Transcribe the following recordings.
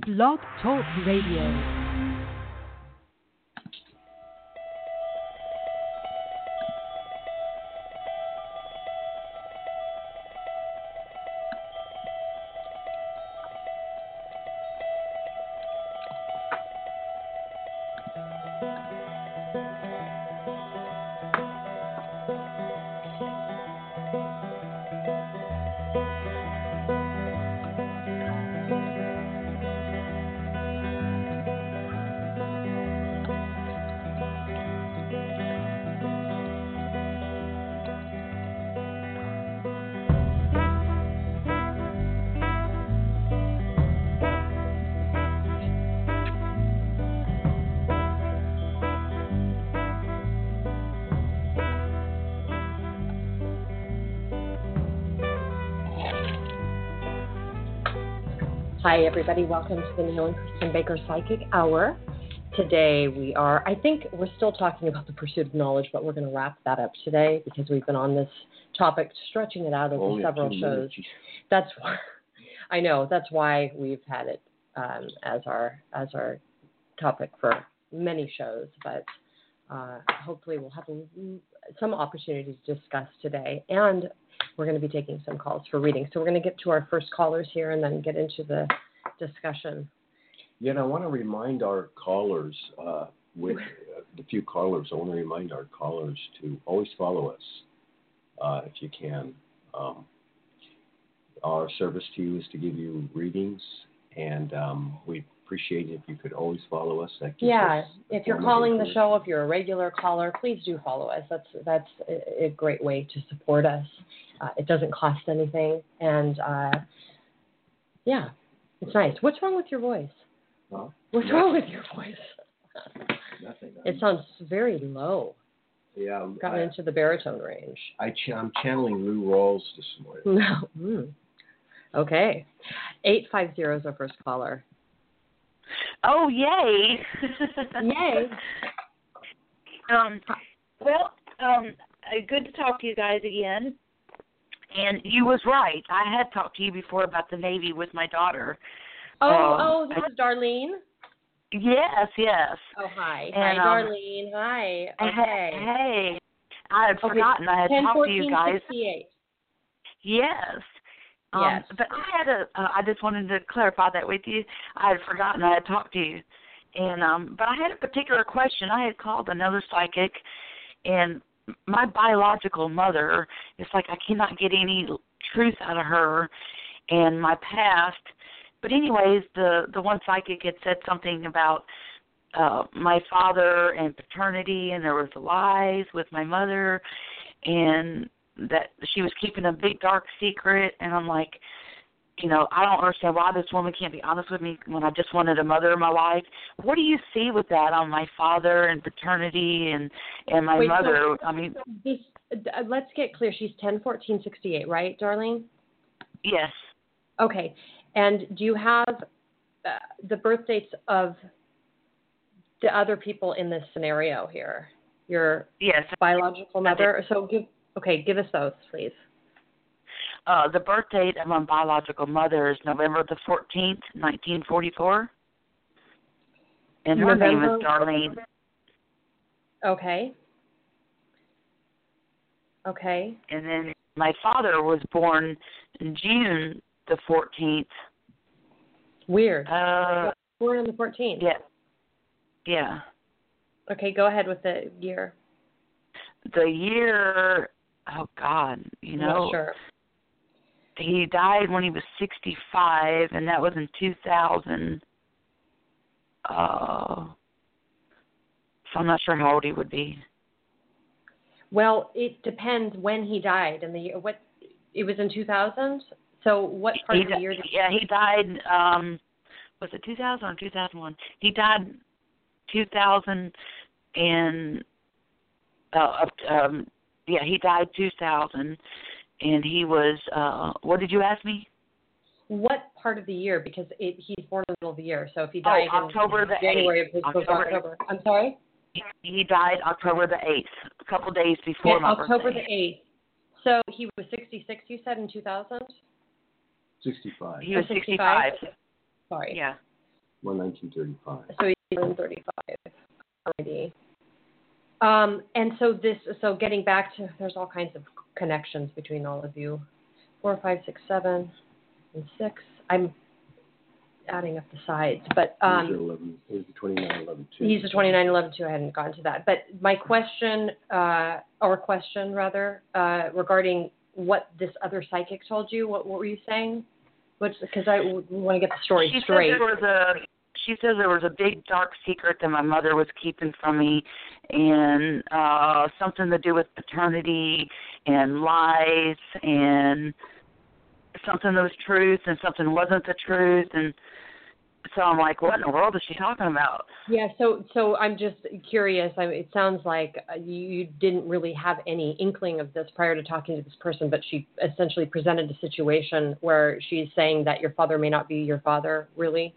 Blog Talk Radio. Hi, everybody. Welcome to the Neil and Kristen Baker Psychic Hour. Today I think we're still talking about the pursuit of knowledge, but we're going to wrap that up today because we've been on this topic, stretching it out over several shows. That's why, I know, that's why we've had it as our topic for many shows, but hopefully we'll have some opportunity to discuss today, and we're going to be taking some calls for reading. So we're going to get to our first callers here and then get into the discussion. Yeah, and I want to remind our callers, with the few callers, I want to remind our callers to always follow us if you can. Our service to you is to give you readings, and we appreciate it if you could always follow us. If you're calling the show, if you're a regular caller, please do follow us. That's a great way to support us. It doesn't cost anything, and it's nice. What's wrong with your voice? Huh? What's wrong with your voice? Nothing. It sounds very low. Yeah, gotten into the baritone range. I'm channeling Lou Rawls this morning. No. Okay. 850 is our first caller. Oh, yay. Yay. Good to talk to you guys again. And you was right. I had talked to you before about the Navy with my daughter. This is Darlene? Yes. Oh, hi. And, hi, Darlene. Hi. Okay. Hey. I had forgotten I had talked to you guys. 10-14-68. Yes. Yes. But I just wanted to clarify that with you. I had forgotten I had talked to you. And but I had a particular question. I had called another psychic, and my biological mother, it's like I cannot get any truth out of her and my past. But anyways, the one psychic had said something about my father and paternity, and there was lies with my mother, and that she was keeping a big dark secret. And I'm like, I don't understand why this woman can't be honest with me when I just wanted a mother in my life. What do you see with that on my father and paternity and my mother? Let's get clear. She's 10-14-68, right, Darlene? Yes. Okay. And do you have the birth dates of the other people in this scenario here? Your biological mother? So give us those, please. The birth date of my biological mother is November the 14th, 1944. And her name is Darlene. Okay. And then my father was born in June the 14th. Weird. Born on the 14th. Yeah. Okay, go ahead with the year. The year, oh God, Not sure. He died when he was 65, and that was in 2000. So I'm not sure how old he would be. Well, it depends when he died and the year. What? It was in 2000. So what part of the year? He died. Was it 2000 or 2001? He died 2000 and. He died 2000. And he was, what did you ask me? What part of the year? Because he's born in the middle of the year. So if he died October the 8th. January of his October. I'm sorry? He died October the 8th, a couple days before my October birthday. the 8th. So he was 66, you said, in 2000? 65. He was 65. Sorry. Yeah. Well, 1935. So he's in 35. Alrighty. And so getting back to, there's all kinds of connections between all of you. 4, 5, 6, 7, and 6. I'm adding up the sides, but he's the 29, 11, 2. He's the 29, 11, 2. I hadn't gotten to that. But my question, regarding what this other psychic told you, what were you saying? Because I want to get the story straight. She says there was a big dark secret that my mother was keeping from me, and something to do with paternity and lies, and something that was truth and something wasn't the truth. And so I'm like, what in the world is she talking about? Yeah, so I'm just curious. It sounds like you didn't really have any inkling of this prior to talking to this person, but she essentially presented a situation where she's saying that your father may not be your father, really?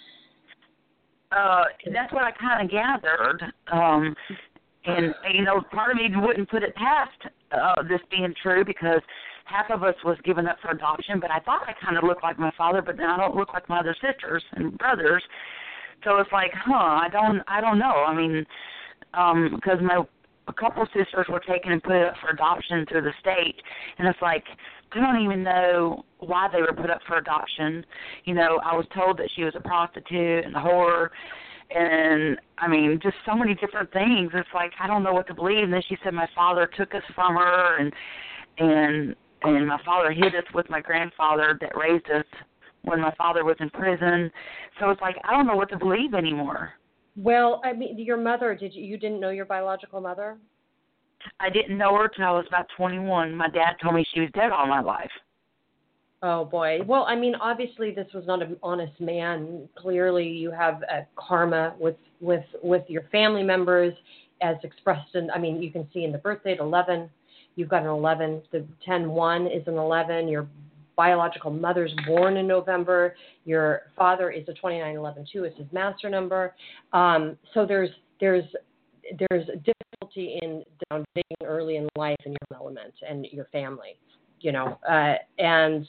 That's what I kind of gathered. And, part of me wouldn't put it past this being true, because half of us was given up for adoption, but I thought I kind of looked like my father, but then I don't look like my other sisters and brothers. So it's like, I don't know. I mean, because a couple sisters were taken and put up for adoption through the state, and it's like, I don't even know why they were put up for adoption. I was told that she was a prostitute and a whore, and I mean, just so many different things. It's like, I don't know what to believe. And then she said my father took us from her, and my father hid us with my grandfather that raised us when my father was in prison. So it's like, I don't know what to believe anymore. Well, I mean, your mother, you didn't know your biological mother? I didn't know her till I was about 21. My dad told me she was dead all my life. Oh, boy. Well, I mean, obviously this was not an honest man. Clearly you have a karma with your family members as expressed in, I mean, you can see in the birth date, 11. You've got an 11. The 10-1 is an 11. Your biological mother's born in November. Your father is a 29-11-2. It's his master number. So there's difficulty in dating early in life in your element and your family, and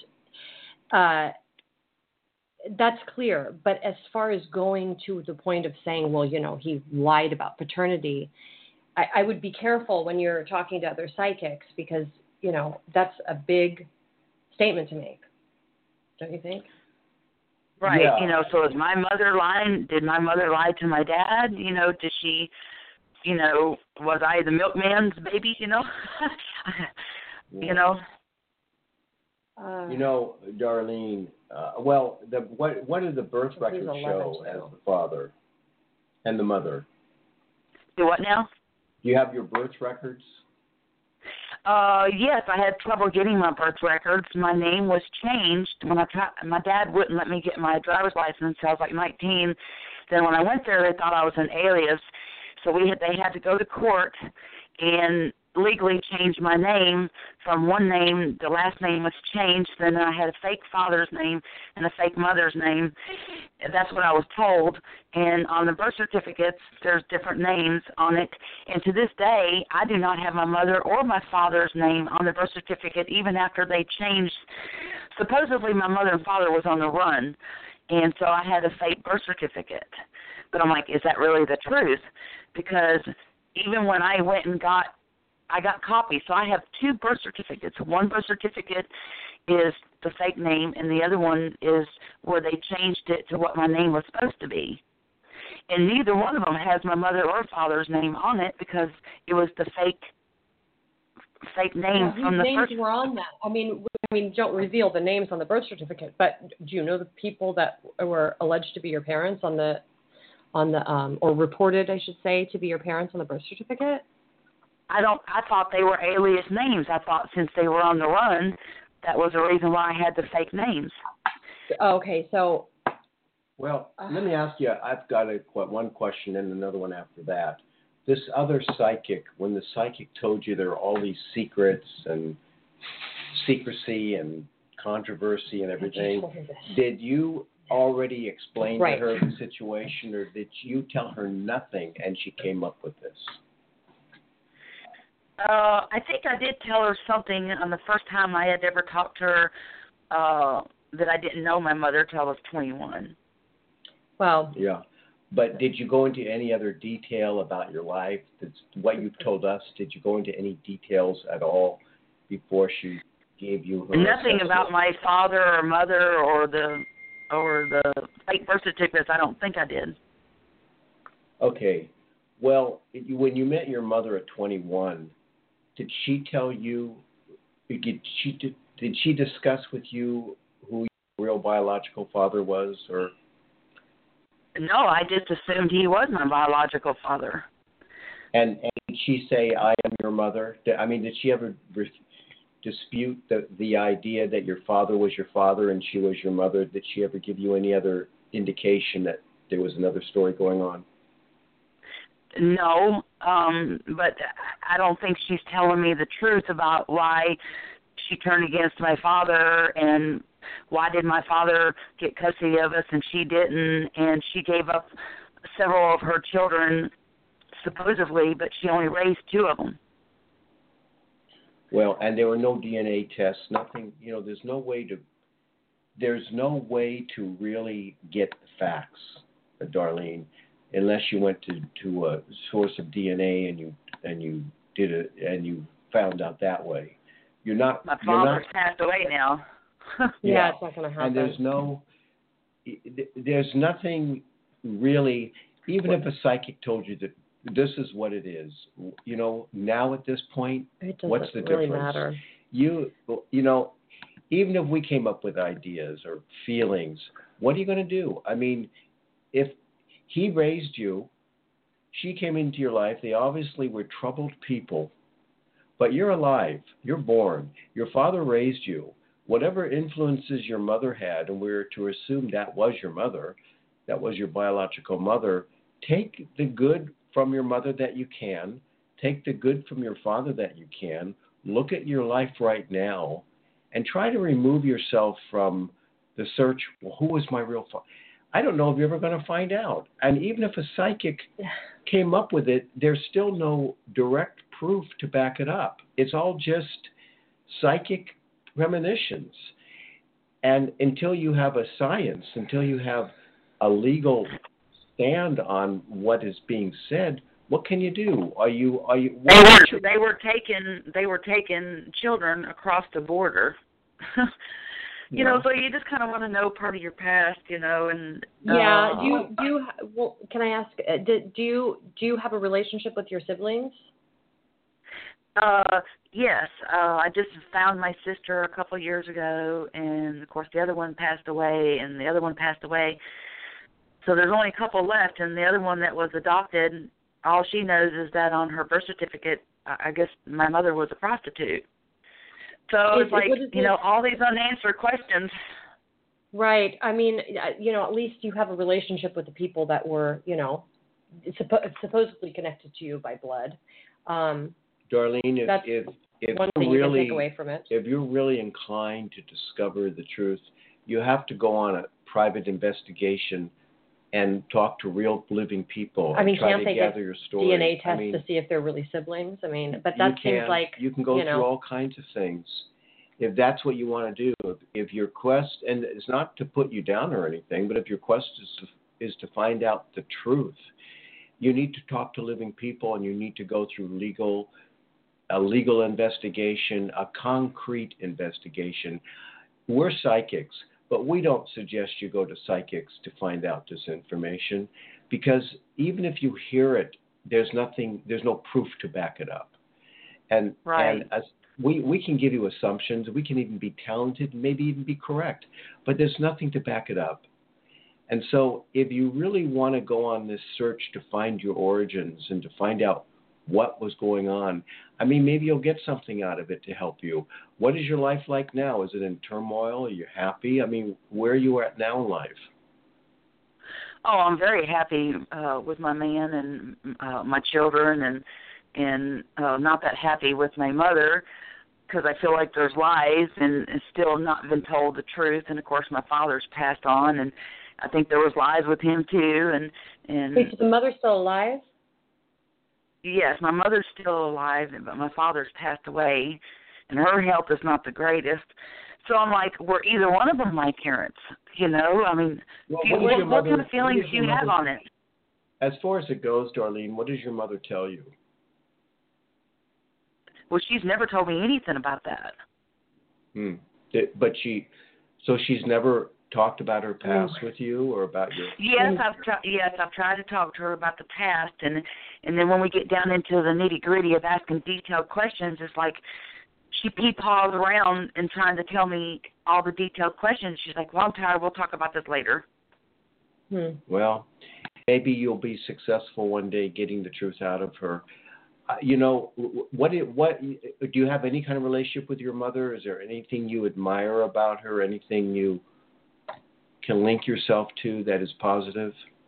that's clear. But as far as going to the point of saying, well, he lied about paternity, I would be careful when you're talking to other psychics, because, that's a big statement to make. Don't you think? Right. Yeah. So is my mother lying? Did my mother lie to my dad? Did she, was I the milkman's baby, Darlene, what did the birth records show as the father and the mother? Do what now? Do you have your birth records? Yes, I had trouble getting my birth records. My name was changed when my dad wouldn't let me get my driver's license until I was like 19. Then when I went there, they thought I was an alias. So they had to go to court and legally change my name from one name. The last name was changed. Then I had a fake father's name and a fake mother's name. That's what I was told. And on the birth certificates, there's different names on it. And to this day, I do not have my mother or my father's name on the birth certificate, even after they changed. Supposedly, my mother and father was on the run, and so I had a fake birth certificate. But I'm like, is that really the truth? Because even when I went and got copies. So I have two birth certificates. One birth certificate is the fake name, and the other one is where they changed it to what my name was supposed to be. And neither one of them has my mother or father's name on it, because it was the fake name from the first. Whose names were on that? I mean, don't reveal the names on the birth certificate, but do you know the people that were alleged to be your parents on the or reported, I should say, to be your parents on the birth certificate? I thought they were alias names. I thought since they were on the run, that was the reason why I had the fake names. Okay, so. Well, let me ask you, I've got one question and another one after that. This other psychic, when the psychic told you there are all these secrets and secrecy and controversy and everything, did you already explain to her the situation, or did you tell her nothing and she came up with this? I think I did tell her something on the first time I had ever talked to her, that I didn't know my mother till I was 21. Well, Yeah. But did you go into any other detail about your life? That's what you've told us. Did you go into any details at all before she gave you her Nothing assessment? about my father or mother or the fake birth certificates. I don't think I did. Okay. Well, when you met your mother at 21, did she tell you? Did she discuss with you who your real biological father was, or? No, I just assumed he was my biological father. And did she say, "I am your mother"? I mean, did she ever dispute the idea that your father was your father and she was your mother? Did she ever give you any other indication that there was another story going on? No, but I don't think she's telling me the truth about why she turned against my father and why did my father get custody of us and she didn't, and she gave up several of her children supposedly, but she only raised 2 of them. Well, and there were no DNA tests, nothing. There's no way to really get the facts, Darlene, unless you went to a source of DNA and you did it and you found out that way. My father's passed away now. Yeah, it's not going to happen. And there's nothing really, even if a psychic told you that this is what it is, now at this point, what's the really difference? Matter. Even if we came up with ideas or feelings, what are you going to do? I mean, if he raised you, she came into your life, they obviously were troubled people, but you're alive, you're born, your father raised you. Whatever influences your mother had, and we're to assume that was your mother, that was your biological mother, take the good from your mother that you can, take the good from your father that you can, look at your life right now, and try to remove yourself from the search, well, who was my real father? I don't know if you're ever going to find out. And even if a psychic came up with it, there's still no direct proof to back it up. It's all just psychic premonitions. And until you have a science, until you have a legal stand on what is being said, what can you do? They were taking children across the border. So you just kind of want to know part of your past, and yeah. Well, can I ask? Do you have a relationship with your siblings? Yes. I just found my sister a couple of years ago, and of course the other one passed away, and the other one passed away. So there's only a couple left, and the other one that was adopted, all she knows is that on her birth certificate, I guess my mother was a prostitute. So it's like, all these unanswered questions. Right. I mean, at least you have a relationship with the people that were, supposedly connected to you by blood. Darlene, that's if one thing you can take away from it. If you're really inclined to discover the truth, you have to go on a private investigation and talk to real living people. Can't they get your story. DNA tests to see if they're really siblings? But that seems like you can go through all kinds of things. If that's what you want to do, if your quest, and it's not to put you down or anything, but if your quest is to find out the truth, you need to talk to living people, and you need to go through a legal investigation, a concrete investigation. We're psychics, but we don't suggest you go to psychics to find out this information, because even if you hear it, there's no proof to back it up. And we can give you assumptions. We can even be talented, maybe even be correct, but there's nothing to back it up. And so if you really want to go on this search to find your origins and to find out what was going on, maybe you'll get something out of it to help you. What is your life like now? Is it in turmoil? Are you happy? Where are you at now in life? Oh, I'm very happy with my man and my children, and not that happy with my mother, because I feel like there's lies and still not been told the truth. And of course, my father's passed on, and I think there was lies with him too. And wait, so the mother's still alive? Yes, my mother's still alive, but my father's passed away, and her health is not the greatest. So I'm like, were either one of them my parents? You know, I mean, what kind of feelings do you have on it? As far as it goes, Darlene, what does your mother tell you? Well, she's never told me anything about that. But she's never talked about her past with you or about your. Yes, I've tried to talk to her about the past, and then when we get down into the nitty gritty of asking detailed questions, it's like she peepaws around and trying to tell me all the detailed questions. She's like, "Well, I'm tired. We'll talk about this later." Well, maybe you'll be successful one day getting the truth out of her. You know, what do you have any kind of relationship with your mother? Is there anything you admire about her? Anything you can link yourself to that is positive?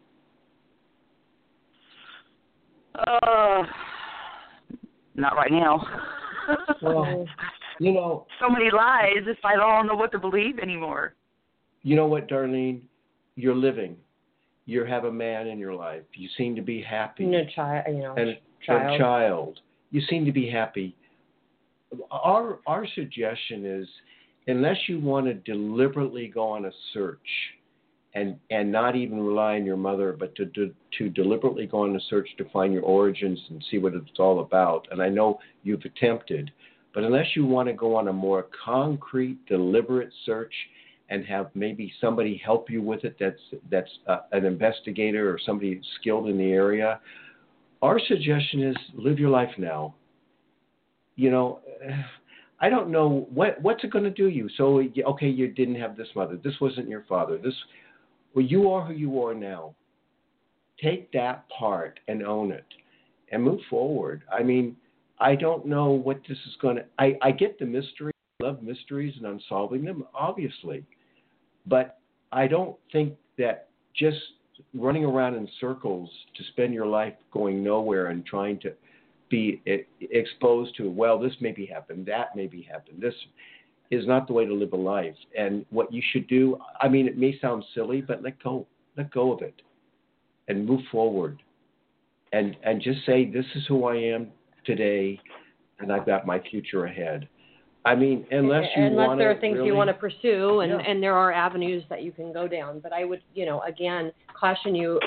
Not right now. Well, you know, so many lies. If I don't know what to believe anymore. You know what, Darlene? You're living. You have a man in your life. You seem to be happy. And a child. You seem to be happy. Our suggestion is, unless you want to deliberately go on a search and not even rely on your mother, but to deliberately go on a search to find your origins and see what it's all about. And I know you've attempted, but unless you want to go on a more concrete, deliberate search and have maybe somebody help you with it that's an investigator or somebody skilled in the area, our suggestion is live your life now. You know, I don't know what's it going to do you. So, okay, you didn't have this mother. This wasn't your father. Well, you are who you are now. Take that part and own it and move forward. I mean, I don't know what this is going to... I get the mystery. I love mysteries and unsolving them, obviously. But I don't think that just running around in circles to spend your life going nowhere and trying to be exposed to, well, this maybe happened, that maybe happened, this is not the way to live a life. And what you should do, I mean, it may sound silly, but let go of it and move forward and just say, this is who I am today and I've got my future ahead. I mean, unless there are things you want to pursue and there are avenues that you can go down. But I would, again, caution you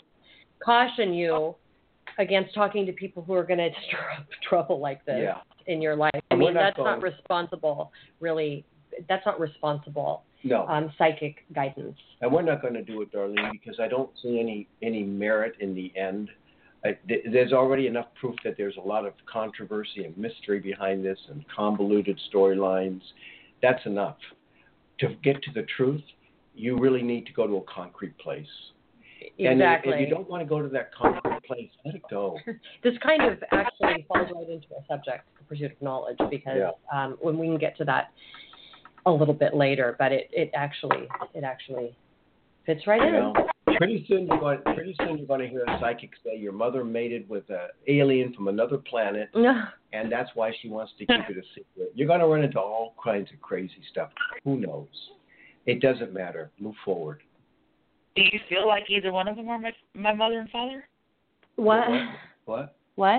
against talking to people who are going to stir up trouble like this in your life. I mean, that's not responsible, really. That's not responsible psychic guidance. And we're not going to do it, Darlene, because I don't see any merit in the end. There's already enough proof that there's a lot of controversy and mystery behind this and convoluted storylines. That's enough. To get to the truth, you really need to go to a concrete place. Exactly. And if you don't want to go to that concrete place, let it go. This kind of actually falls right into a subject, the pursuit of knowledge, because when we can get to that a little bit later, but it actually fits right in. Pretty soon you're going to hear a psychic say your mother mated with an alien from another planet, and that's why she wants to keep it a secret. You're going to run into all kinds of crazy stuff. Who knows? It doesn't matter. Move forward. Do you feel like either one of them are my mother and father? What?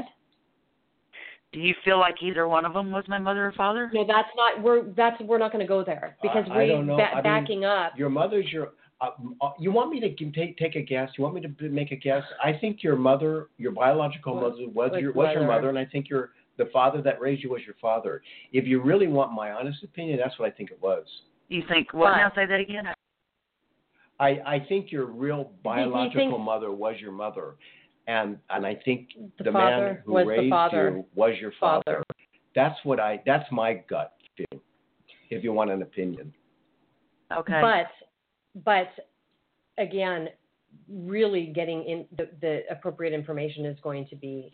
Do you feel like either one of them was my mother or father? No, that's not. We're not going to go there because I don't know. Backing up. Your mother's your. You want me to take a guess? You want me to make a guess? I think your mother, your biological mother, was your mother, and I think the father that raised you was your father. If you really want my honest opinion, that's what I think it was. You think what? Now say that again. I think your real biological mother was your mother, and I think the man who raised you was your father. That's my gut feeling. If you want an opinion. Okay. But again, really getting in the appropriate information is going to be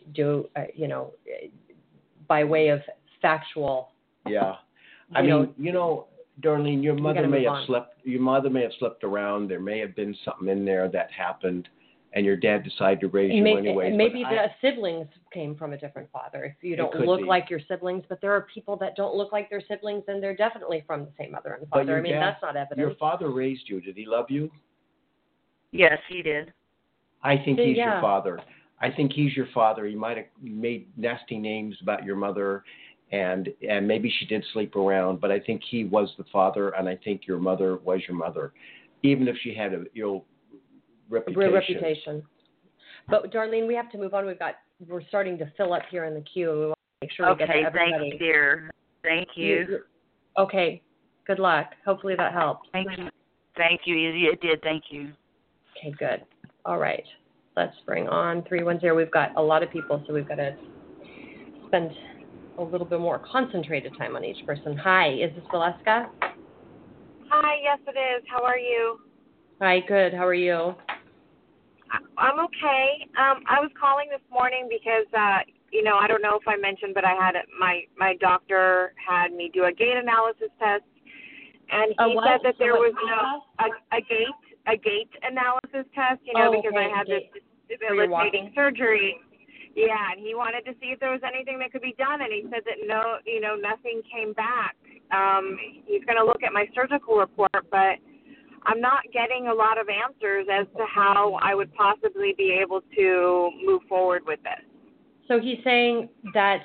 by way of factual. Yeah, I mean, Darlene, your mother may have slept around. There may have been something in there that happened, and your dad decided to raise you anyway. Maybe the siblings came from a different father. If you don't look like your siblings, but there are people that don't look like their siblings, and they're definitely from the same mother and father. That's not evidence. Your father raised you. Did he love you? Yes, he did. I think he's your father. I think he's your father. He might have made nasty names about your mother, and maybe she did sleep around, but I think he was the father, and I think your mother was your mother, even if she had a reputation. But Darlene, we have to move on. We're starting to fill up here in the queue, and we want to make sure we get to everybody. Thank you, dear. Thank you. Okay. Good luck. Hopefully that helped. Thank you. Thank you. It did. Thank you. Okay, good. All right. Let's bring on 310. We've got a lot of people, so we've got to spend a little bit more concentrated time on each person. Hi, is this Valeska? Hi, yes it is. How are you? Hi, good. How are you? I'm okay. I was calling this morning because, I don't know if I mentioned, but I had my doctor had me do a gait analysis test, and he said that there was a gait analysis test, because I had this debilitating surgery. Yeah, and he wanted to see if there was anything that could be done, and he said that nothing came back. He's going to look at my surgical report, but I'm not getting a lot of answers as to how I would possibly be able to move forward with this. So he's saying that,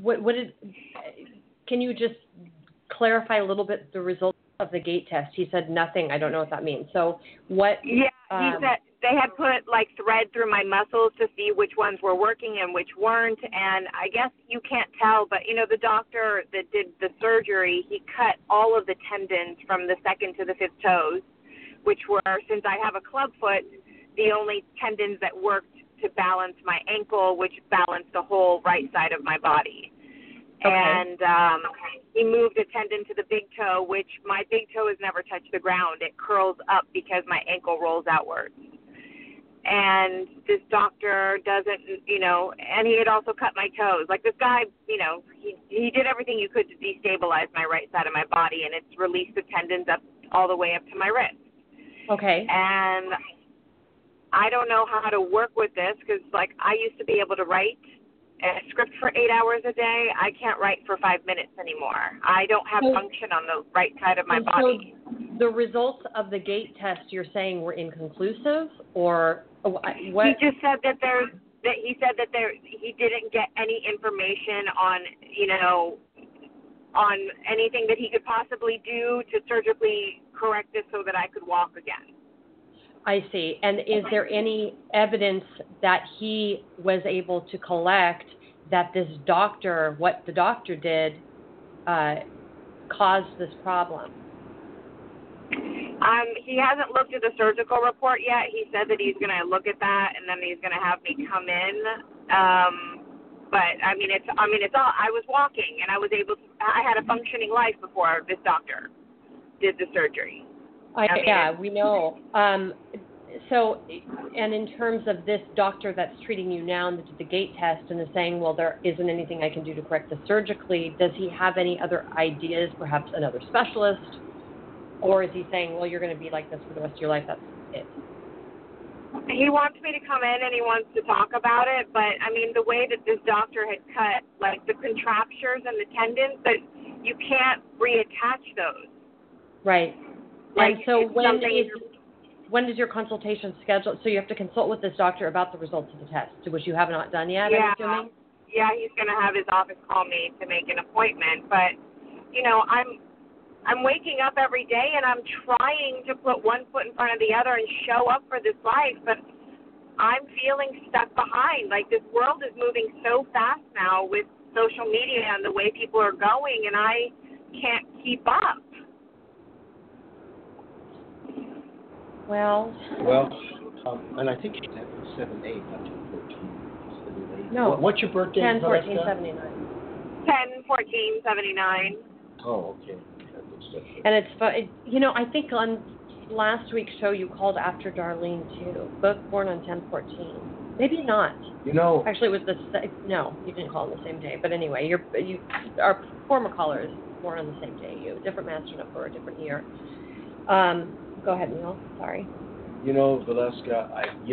can you just clarify a little bit the results of the gait test? He said nothing. I don't know what that means. So what? Yeah, he said they had put thread through my muscles to see which ones were working and which weren't. And I guess you can't tell, but the doctor that did the surgery, he cut all of the tendons from the second to the fifth toes, which were, since I have a club foot, the only tendons that worked to balance my ankle, which balanced the whole right side of my body. Okay. And he moved a tendon to the big toe, which my big toe has never touched the ground. It curls up because my ankle rolls outwards. And this doctor doesn't, and he had also cut my toes. This guy, he did everything you could to destabilize my right side of my body, and it's released the tendons up all the way up to my wrist. Okay. And I don't know how to work with this because, I used to be able to write a script for 8 hours a day. I can't write for 5 minutes anymore. I don't have function on the right side of my body. So the results of the gait test you're saying were inconclusive, or what? He just said that he didn't get any information on, on anything that he could possibly do to surgically correct this so that I could walk again. I see. And is there any evidence that he was able to collect that this doctor, what the doctor did, caused this problem? He hasn't looked at the surgical report yet. He said that he's going to look at that and then he's going to have me come in. But it's all. I was walking and I had a functioning life before this doctor did the surgery. We know. So, and in terms of this doctor that's treating you now and that did the gait test and is saying, well, there isn't anything I can do to correct this surgically, does he have any other ideas, perhaps another specialist? Or is he saying, well, you're going to be like this for the rest of your life, that's it? He wants me to come in and he wants to talk about it, but, the way that this doctor had cut, the contractures and the tendons, that you can't reattach those. Right. And so when is your consultation scheduled? So you have to consult with this doctor about the results of the test, which you have not done yet, I'm assuming? Yeah, he's going to have his office call me to make an appointment. But, I'm waking up every day and I'm trying to put one foot in front of the other and show up for this life, but I'm feeling stuck behind. This world is moving so fast now with social media and the way people are going, and I can't keep up. Well, and I think she's at 7'8", not 2'14". 7'8". No. What's your birthday? 10/14/79. 10/14/79. Oh, okay. And it's I think on last week's show you called after Darlene too, both born on 10/14. Maybe not. Actually, it was no, you didn't call on the same day. But anyway, our former caller is born on the same day. You different master number, a different year. Go ahead, Neil. Sorry. Valeska,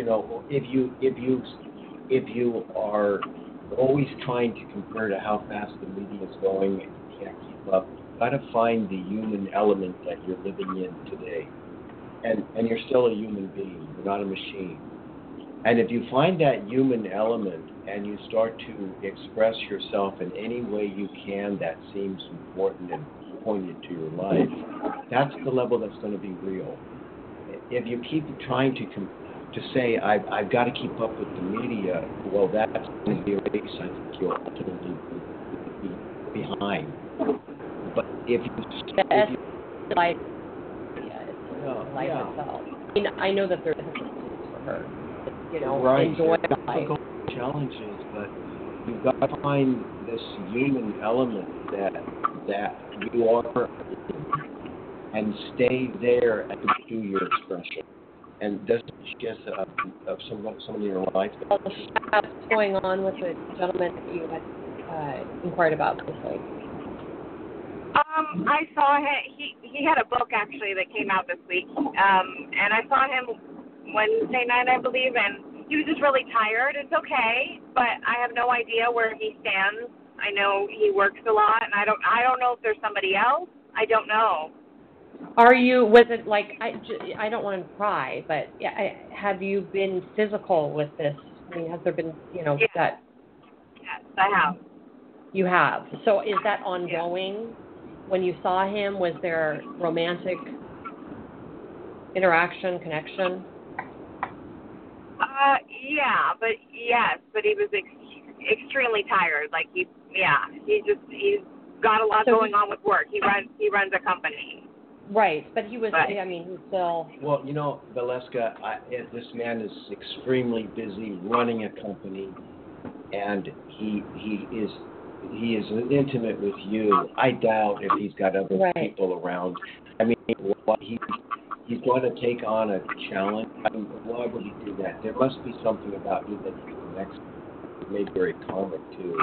if you are always trying to compare to how fast the media is going and you can't keep up, you've got to find the human element that you're living in today. And you're still a human being. You're not a machine. And if you find that human element and you start to express yourself in any way you can that seems important and poignant to your life, that's the level that's going to be real. If you keep trying to say, I've got to keep up with the media, well, that's going to be a race I think you'll ultimately be behind. But if you life, life itself. I mean, I know that there's for her, right. enjoy life. Challenges, but you've got to find this human element that you are, and stay there and do your expression. And doesn't she has someone in your life? What's going on with the gentleman that you had inquired about this week? I saw him. He had a book actually that came out this week, and I saw him Wednesday night, I believe, and he was just really tired. It's okay, but I have no idea where he stands. I know he works a lot, and I don't know if there's somebody else. I don't know. Was it like, I don't want to pry, but have you been physical with this? I mean, has there been, that? Yes, I have. You have. So is that ongoing? Yeah. When you saw him, was there romantic interaction, connection? Yes, but he was extremely tired. Like he's got a lot going on with work. He runs a company. Right, but he's still. Well, Valeska, this man is extremely busy running a company, and he is intimate with you. I doubt if he's got other people around. I mean, he's going to take on a challenge. I mean, why would he do that? There must be something about you that he connects with, maybe very karmic too.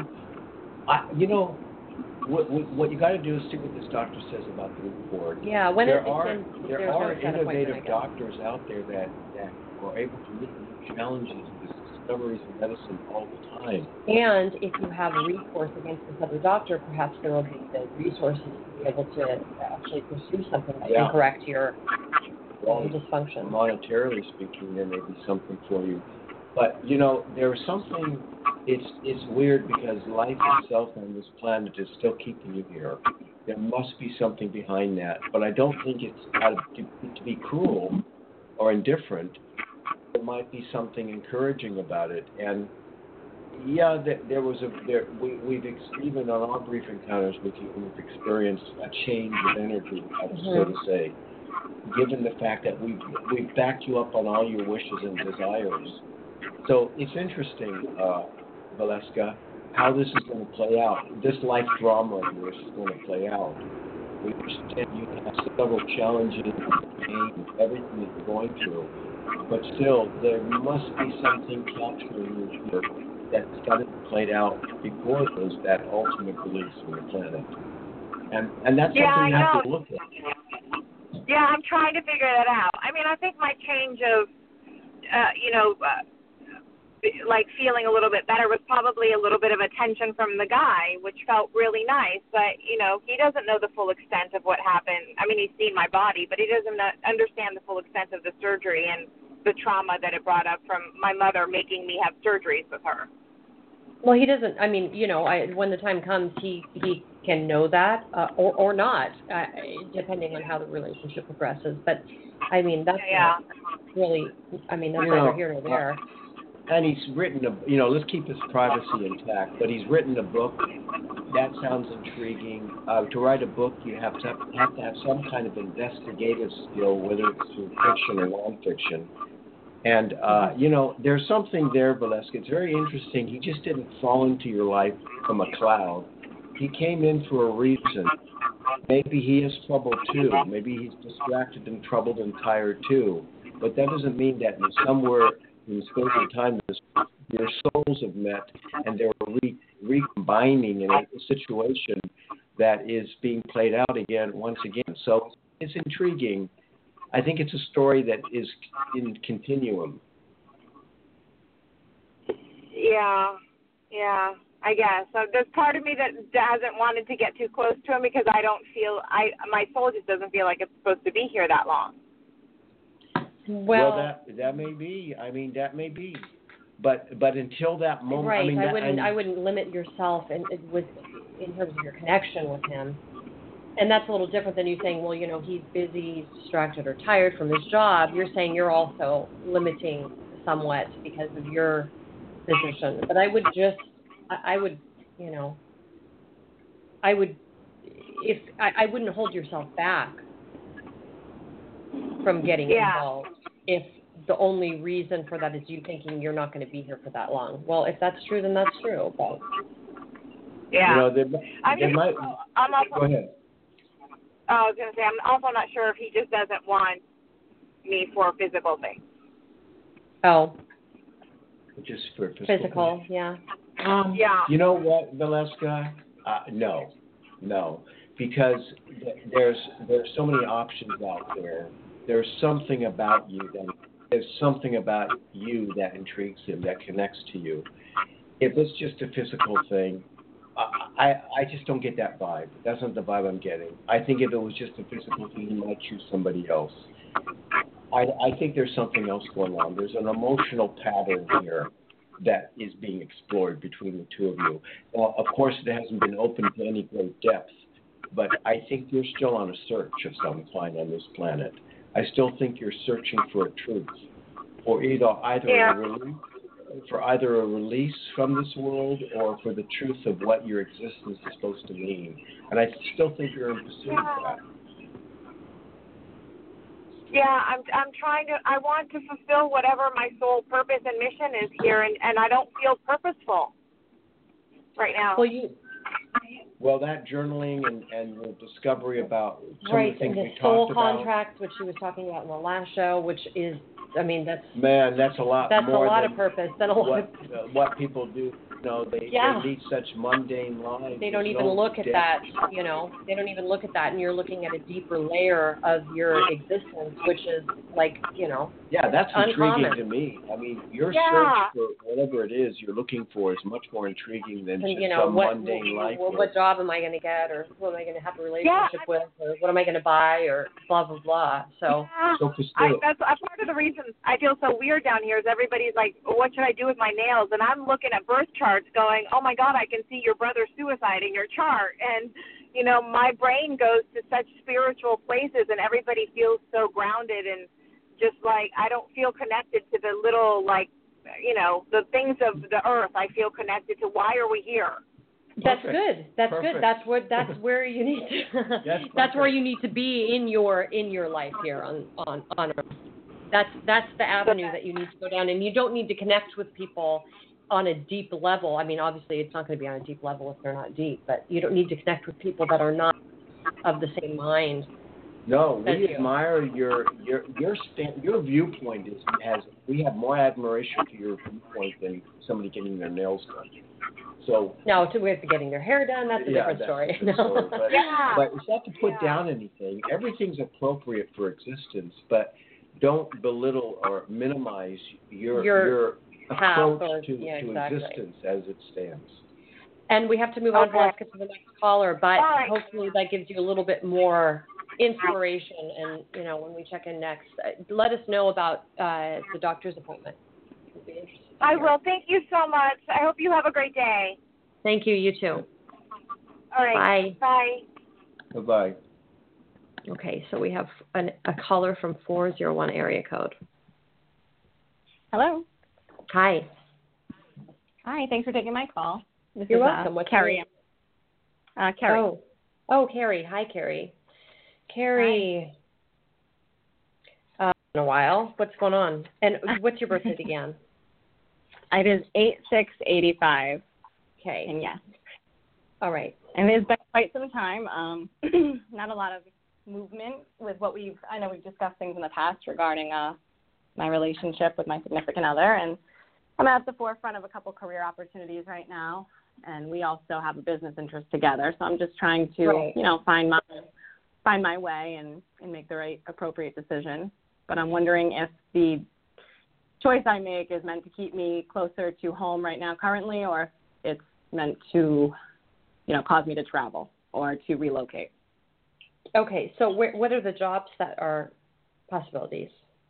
What you got to do is see what this doctor says about the report. Yeah, there are innovative doctors out there that are able to meet new challenges and discoveries in medicine all the time. And if you have recourse against this other doctor, perhaps there will be the resources to be able to actually pursue something that can correct your dysfunction. Monetarily speaking, there may be something for you. But, there's something, it's weird because life itself on this planet is still keeping you here. There must be something behind that. But I don't think it's to be cruel or indifferent. There might be something encouraging about it. And, even on our brief encounters with you, we've experienced a change of energy, so to say, given the fact that we've backed you up on all your wishes and desires. So it's interesting, Valeska, how this is going to play out. This life drama of yours is going to play out. We understand you have several challenges, pain, everything that you're going through, but still, there must be something capturing you here that's got to be played out before there's that ultimate release from the planet. And that's something you have to look at. Yeah, I'm trying to figure that out. I mean, I think my change of, like feeling a little bit better was probably a little bit of attention from the guy, which felt really nice. But, he doesn't know the full extent of what happened. I mean, he's seen my body, but he doesn't understand the full extent of the surgery and the trauma that it brought up from my mother making me have surgeries with her. Well, he doesn't. I mean, when the time comes, he can know that or not, depending on how the relationship progresses. But, I mean, that's not really, that's neither here nor there. And he's written let's keep his privacy intact, but he's written a book. That sounds intriguing. To write a book, you have to have some kind of investigative skill, whether it's through fiction or nonfiction. And, there's something there, Valeska. It's very interesting. He just didn't fall into your life from a cloud. He came in for a reason. Maybe he is troubled, too. Maybe he's distracted and troubled and tired, too. But that doesn't mean that somewhere in the space of time, your souls have met and they're recombining in a situation that is being played out once again. So it's intriguing. I think it's a story that is in continuum. Yeah, I guess. So there's part of me that hasn't wanted to get too close to him because I don't feel, my soul just doesn't feel like it's supposed to be here that long. Well, that may be. I mean, that may be. But until that moment, right. I mean, I wouldn't limit yourself in terms of your connection with him. And that's a little different than you saying, well, he's busy, he's distracted, or tired from his job. You're saying you're also limiting somewhat because of your position. But I would, I wouldn't hold yourself back from getting involved if the only reason for that is you thinking you're not going to be here for that long. Well, if that's true, then that's true. But yeah, I'm also, go ahead. I was going to say, I'm also not sure if he just doesn't want me for a physical thing. Oh. Just for physical, yeah. Yeah. You know what, Valeska? No, because there's so many options out there. There's something about you that intrigues him, that connects to you. If it's just a physical thing, I just don't get that vibe. That's not the vibe I'm getting. I think if it was just a physical thing, he might choose somebody else. I think there's something else going on. There's an emotional pattern here that is being explored between the two of you. Now, of course, it hasn't been open to any great depth, but I think you're still on a search of some kind on this planet. I still think you're searching for a truth, for either a release from this world or for the truth of what your existence is supposed to mean. And I still think you're in pursuit of that. Yeah, I'm trying to. I want to fulfill whatever my soul purpose and mission is here, and I don't feel purposeful right now. Well, that journaling and the discovery about some of the things we talked about. Right, and the soul contract, which she was talking about in the last show, which is, that's a lot. That's more a lot than of purpose. Than a lot what people do. They lead such mundane lives. They don't even look at that. They don't even look at that, and you're looking at a deeper layer of your existence, which is Yeah, that's uncommon. Intriguing to me. I mean, your search for whatever it is you're looking for is much more intriguing than just some mundane life. What job am I going to get, or who am I going to have a relationship with, or what am I going to buy, or blah blah blah. So that's part of the reason I feel so weird down here is everybody's like, what should I do with my nails? And I'm looking at birth charts going, oh my God, I can see your brother's suicide in your chart. And, my brain goes to such spiritual places and everybody feels so grounded and just I don't feel connected to the little, the things of the earth. I feel connected to why are we here? That's good. That's good. That's where you need to. That's where you need to be in your life here on Earth. That's the avenue that you need to go down, and you don't need to connect with people on a deep level. I mean, obviously, it's not going to be on a deep level if they're not deep, but you don't need to connect with people that are not of the same mind. No, we admire your viewpoint. We have more admiration to your viewpoint than somebody getting their nails done. So no, with getting their hair done, that's a different story. But it's not to put down anything. Everything's appropriate for existence, but don't belittle or minimize your approach to existence as it stands. And we have to move on to the next caller, but hopefully that gives you a little bit more inspiration. And when we check in next, let us know about the doctor's appointment. I will. Thank you so much. I hope you have a great day. Thank you. You too. All right. Bye. Bye. Okay, so we have a caller from 401 area code. Hello. Hi. Hi. Thanks for taking my call. You're welcome. What's Carrie. Carrie. Oh, Carrie. Hi, Carrie. Carrie. In a while. What's going on? And what's your birthday again? It is 8/6/85. Okay. And yes. All right. And it's been quite some time. Not a lot of movement with I know we've discussed things in the past regarding my relationship with my significant other, and I'm at the forefront of a couple career opportunities right now, and we also have a business interest together. So I'm just trying to, find my way and make the right appropriate decision. But I'm wondering if the choice I make is meant to keep me closer to home right now currently, or if it's meant to, cause me to travel or to relocate. Okay, so what are the jobs that are possibilities?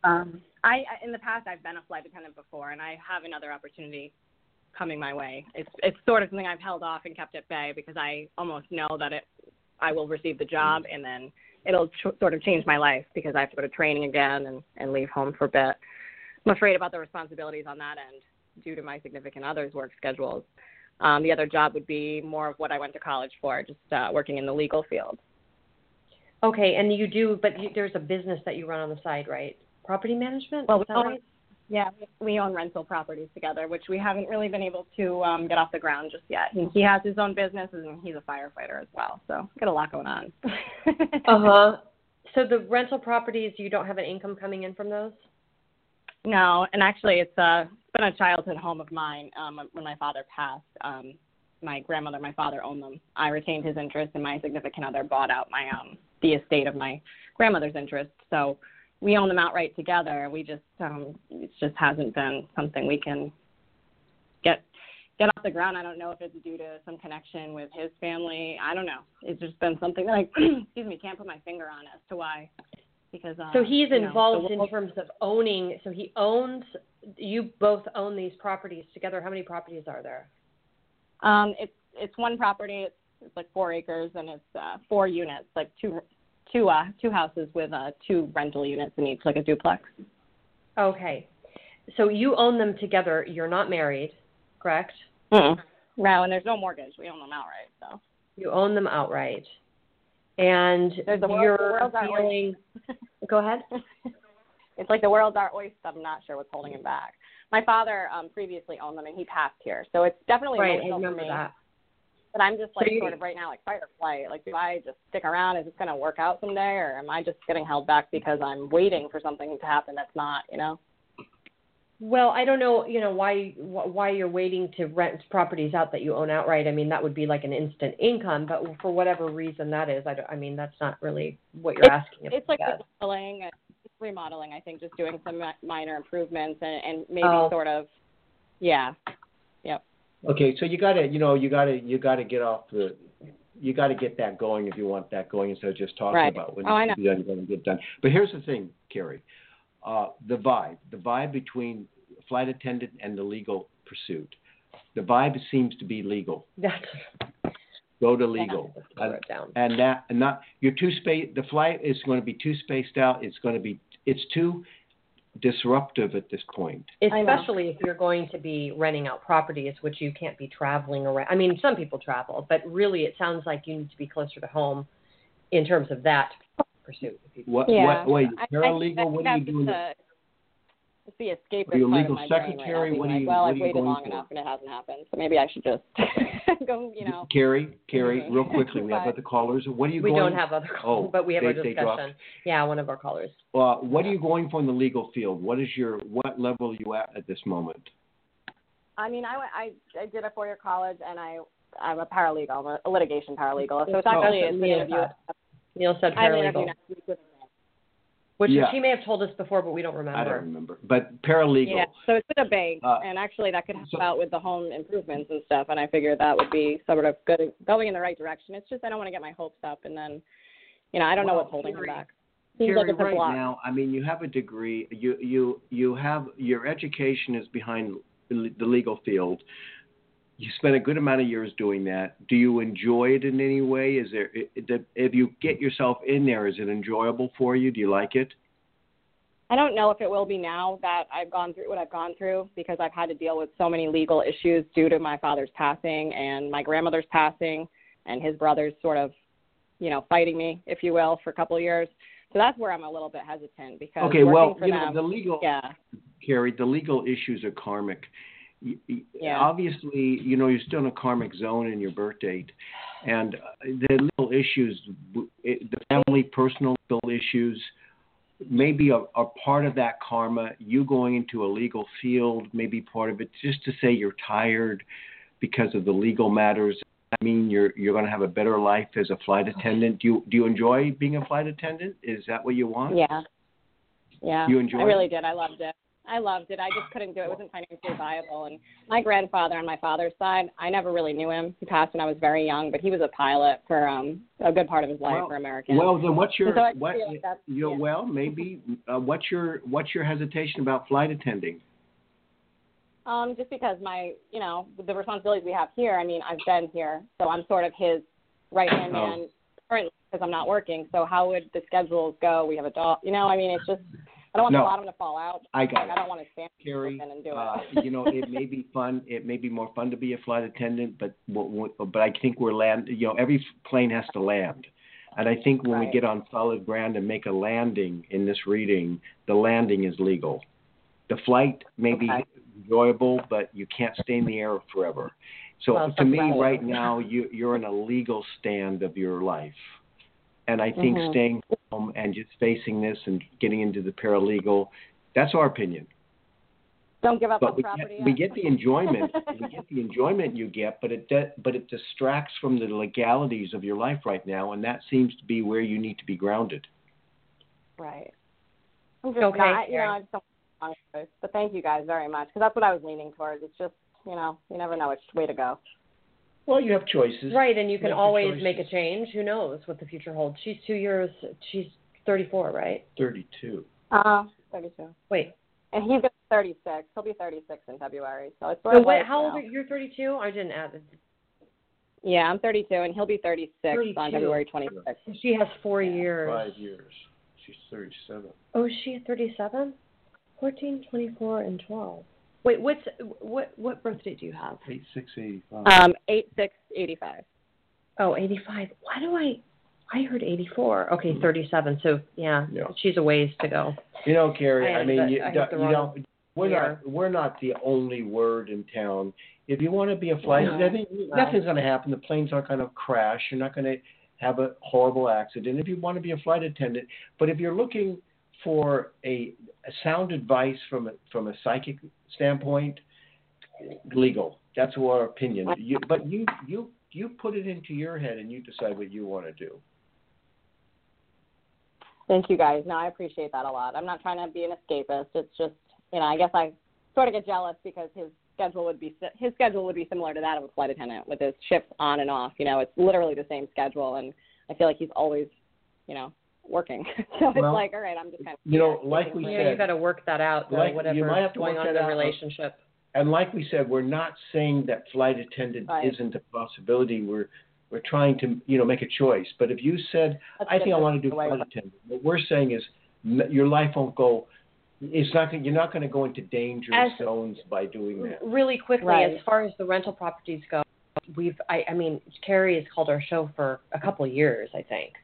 I in the past I've been a flight attendant before, and I have another opportunity coming my way. It's sort of something I've held off and kept at bay because I almost know that I will receive the job, and then it'll sort of change my life because I have to go to training again and leave home for a bit. I'm afraid about the responsibilities on that end due to my significant other's work schedules. The other job would be more of what I went to college for, just working in the legal field. Okay, and you do, but there's a business that you run on the side, right? Property management? Well, is that right? Yeah, we own rental properties together, which we haven't really been able to get off the ground just yet. He has his own business, and he's a firefighter as well, so got a lot going on. Uh-huh. So the rental properties, you don't have an income coming in from those? No, and actually it's been a childhood home of mine. When my father passed, my grandmother, my father owned them. I retained his interest, and my significant other bought out my the estate of my grandmother's interest. So we own them outright together. We just it just hasn't been something we can get off the ground. I don't know if it's due to some connection with his family. I don't know. It's just been something that I can't put my finger on as to why. Because so he's involved in terms of owning. So he owns. You both own these properties together. How many properties are there? It's one property. It's like 4 acres, and it's 4 units, like two houses with 2 rental units in each, like a duplex. Okay, so you own them together. You're not married, correct? No, and there's no mortgage. We own them outright. So you own them outright, and you're feeling. Go ahead. It's like the world's our oyster. I'm not sure what's holding him back. My father previously owned them, and he passed here, so it's definitely emotional for me. That. But I'm just like sort of right now, like fight or flight. Like, do I just stick around? Is this going to work out someday, or am I just getting held back because I'm waiting for something to happen that's not, Well, I don't know, why you're waiting to rent properties out that you own outright. I mean, that would be like an instant income, but for whatever reason that is, that's not really what you're asking. It's like remodeling. I think just doing some minor improvements and maybe sort of, yeah, yep. Okay, so you gotta get off you gotta get that going if you want that going instead of just talking about when you're going to get done. But here's the thing, Carrie, the vibe between flight attendant and the legal pursuit. The vibe seems to be legal. Go to legal, and not you're too spaced. The flight is going to be too spaced out. It's too disruptive at this point. Especially if you're going to be renting out properties, which you can't be traveling around. I mean, some people travel, but really it sounds like you need to be closer to home in terms of that pursuit. Wait, paralegal? What are you doing? It's the escape. Are you a legal secretary? What are you? Well, I've waited long enough and it hasn't happened, so maybe I should just go. Carrie, real quickly, we have other callers. What are you going? We don't have other callers, but we have our discussion. Yeah, one of our callers. What are you going for in the legal field? What level are you at this moment? I mean, I did a 4-year college, and I'm a paralegal. I'm a litigation paralegal. So it's actually an interview. Neil said paralegal. I have an interview next week with which she may have told us before, but we don't remember. I don't remember. But paralegal. Yeah, so it's with a bank, and actually that could help out with the home improvements and stuff, and I figured that would be sort of good, going in the right direction. It's just I don't want to get my hopes up, and then, I don't know what's holding him back. Seems like it's a block. Now, I mean, you have a degree. You have your education is behind the legal field. You spent a good amount of years doing that. Do you enjoy it in any way? If you get yourself in there, is it enjoyable for you? Do you like it? I don't know if it will be now that I've gone through what I've gone through, because I've had to deal with so many legal issues due to my father's passing and my grandmother's passing and his brothers sort of, fighting me, if you will, for a couple of years. So that's where I'm a little bit hesitant because the legal, Carrie, the legal issues are karmic. Obviously, you're still in a karmic zone in your birth date, and the legal issues, the family, personal issues, maybe a part of that karma. You going into a legal field, maybe part of it, just to say you're tired because of the legal matters. I mean, you're going to have a better life as a flight attendant. Do you enjoy being a flight attendant? Is that what you want? Yeah. You enjoy? I really did. I loved it. I loved it. I just couldn't do it. It wasn't financially viable. And my grandfather on my father's side, I never really knew him. He passed when I was very young, but he was a pilot for a good part of his life for American. Well, then what's your so what? Well, maybe what's your hesitation about flight attending? Just because the responsibilities we have here. I mean, I've been here, so I'm sort of his right-hand man currently because I'm not working. So how would the schedules go? We have a dog. I mean, it's just I don't want the bottom to fall out. I got it. I don't want to stand Carrie, and do it. It may be fun. It may be more fun to be a flight attendant, but I think we're every plane has to land. And I think when we get on solid ground and make a landing in this reading, the landing is legal. The flight may be enjoyable, but you can't stay in the air forever. So to me, right now, you're in a legal stand of your life. And I think staying home and just facing this and getting into the paralegal, that's our opinion. Don't give up on property. We get the enjoyment. We get the enjoyment you get, but it distracts from the legalities of your life right now, and that seems to be where you need to be grounded. Right. I'm just I just don't want to, but thank you guys very much, because that's what I was leaning towards. It's just, you never know which way to go. Well, you have choices. Right, and you can always make a change. Who knows what the future holds? She's 34, right? 32. 32. Wait. And he's 36. He'll be 36 in February. So it's sort of how old are you? You're 32? I didn't add it. Yeah, I'm 32, and he'll be 36 on February 26th. She has 4 years. 5 years. She's 37. Oh, is she 37? 14, 24, and 12. Wait, what birth date do you have? 8685. 8685. Oh, 85. Why do I heard 84. Okay, 37. So yeah, she's a ways to go. Carrie, I mean, we're not the only word in town. If you want to be a flight attendant, nothing's going to happen. The plane's aren't going to crash. You're not going to have a horrible accident. If you want to be a flight attendant, but if you're looking for a sound advice from a psychic standpoint, legal. That's our opinion. But you put it into your head and you decide what you want to do. Thank you, guys. No, I appreciate that a lot. I'm not trying to be an escapist. It's just, I guess I sort of get jealous because his schedule would be similar to that of a flight attendant with his shifts on and off. It's literally the same schedule, and I feel like he's always, working. So it's like, all right, I'm just kind of. Like we said, you got to work that out. Whatever you might have to going on in the relationship. And like we said, we're not saying that flight attendant isn't a possibility. We're trying to, make a choice. But if you said, I think I want to do flight attendant, what we're saying is your life won't go. You're not going to go into danger zones by doing that. Really quickly, as far as the rental properties go, Carrie has called our show for a couple of years, I think.